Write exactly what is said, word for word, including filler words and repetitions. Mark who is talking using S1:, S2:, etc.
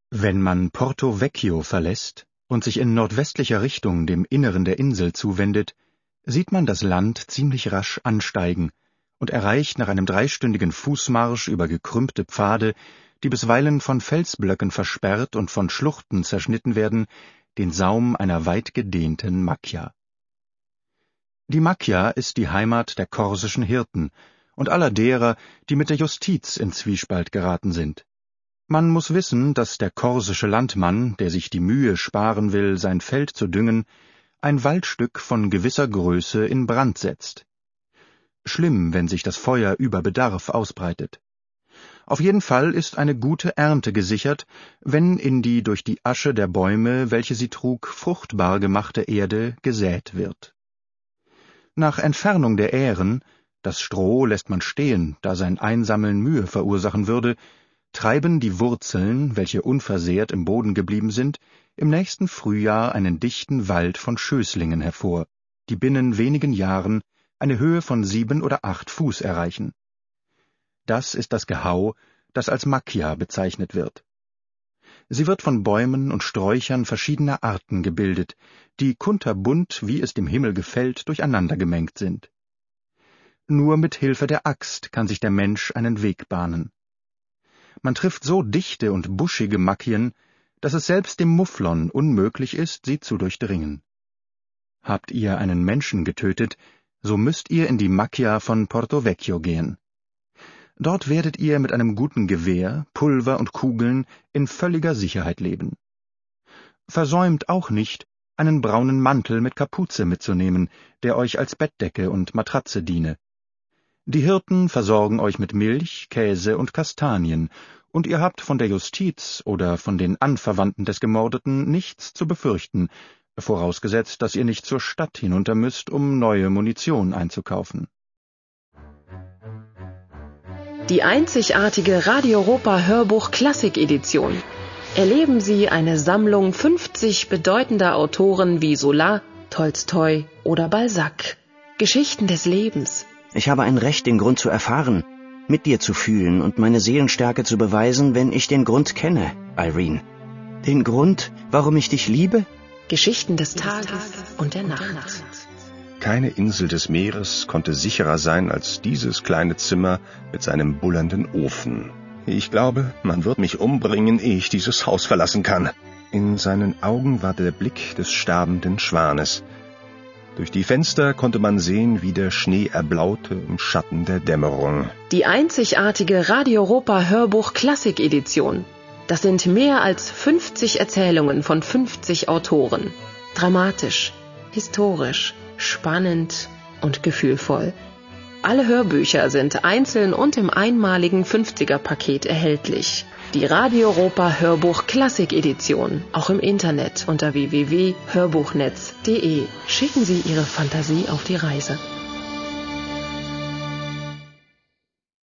S1: Wenn man Porto Vecchio verlässt und sich in nordwestlicher Richtung dem Inneren der Insel zuwendet, sieht man das Land ziemlich rasch ansteigen und erreicht nach einem dreistündigen Fußmarsch über gekrümmte Pfade, die bisweilen von Felsblöcken versperrt und von Schluchten zerschnitten werden, den Saum einer weit gedehnten Macchia. Die Macchia ist die Heimat der korsischen Hirten und aller derer, die mit der Justiz in Zwiespalt geraten sind. Man muss wissen, dass der korsische Landmann, der sich die Mühe sparen will, sein Feld zu düngen, ein Waldstück von gewisser Größe in Brand setzt. Schlimm, wenn sich das Feuer über Bedarf ausbreitet. Auf jeden Fall ist eine gute Ernte gesichert, wenn in die durch die Asche der Bäume, welche sie trug, fruchtbar gemachte Erde gesät wird. Nach Entfernung der Ähren, das Stroh lässt man stehen, da sein Einsammeln Mühe verursachen würde, treiben die Wurzeln, welche unversehrt im Boden geblieben sind, im nächsten Frühjahr einen dichten Wald von Schößlingen hervor, die binnen wenigen Jahren eine Höhe von sieben oder acht Fuß erreichen. Das ist das Gehau, das als Macchia bezeichnet wird. Sie wird von Bäumen und Sträuchern verschiedener Arten gebildet, die kunterbunt, wie es dem Himmel gefällt, durcheinander gemengt sind. Nur mit Hilfe der Axt kann sich der Mensch einen Weg bahnen. Man trifft so dichte und buschige Macchien, dass es selbst dem Mufflon unmöglich ist, sie zu durchdringen. Habt ihr einen Menschen getötet, so müsst ihr in die Macchia von Porto Vecchio gehen. Dort werdet ihr mit einem guten Gewehr, Pulver und Kugeln in völliger Sicherheit leben. Versäumt auch nicht, einen braunen Mantel mit Kapuze mitzunehmen, der euch als Bettdecke und Matratze diene. Die Hirten versorgen euch mit Milch, Käse und Kastanien, und ihr habt von der Justiz oder von den Anverwandten des Gemordeten nichts zu befürchten, vorausgesetzt, dass ihr nicht zur Stadt hinunter müsst, um neue Munition einzukaufen.
S2: Die einzigartige Radio Europa Hörbuch Klassik Edition. Erleben Sie eine Sammlung fünfzig bedeutender Autoren wie Zola, Tolstoi oder Balzac. Geschichten des Lebens.
S3: Ich habe ein Recht, den Grund zu erfahren, mit dir zu fühlen und meine Seelenstärke zu beweisen, wenn ich den Grund kenne, Irene. Den Grund, warum ich dich liebe?
S2: Geschichten des Tages und der Nacht.
S4: Keine Insel des Meeres konnte sicherer sein als dieses kleine Zimmer mit seinem bullernden Ofen. Ich glaube, man wird mich umbringen, ehe ich dieses Haus verlassen kann. In seinen Augen war der Blick des sterbenden Schwanes. Durch die Fenster konnte man sehen, wie der Schnee erblaute im Schatten der Dämmerung.
S2: Die einzigartige Radio Europa Hörbuch Klassik Edition. Das sind mehr als fünfzig Erzählungen von fünfzig Autoren. Dramatisch, historisch, spannend und gefühlvoll. Alle Hörbücher sind einzeln und im einmaligen fünfziger-Paket erhältlich. Die Radio Europa Hörbuch Klassik Edition, auch im Internet unter w w w punkt hörbuchnetz punkt de. Schicken Sie Ihre Fantasie auf die Reise.